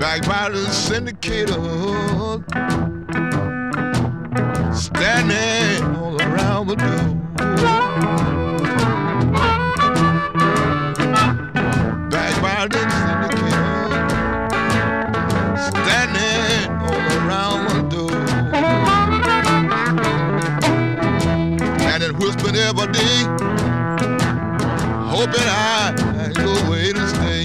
Backbiters and syndicators standing all around the door. Backbiters and syndicators standing all around the door. And it whispered every day, hoping I go away to stay.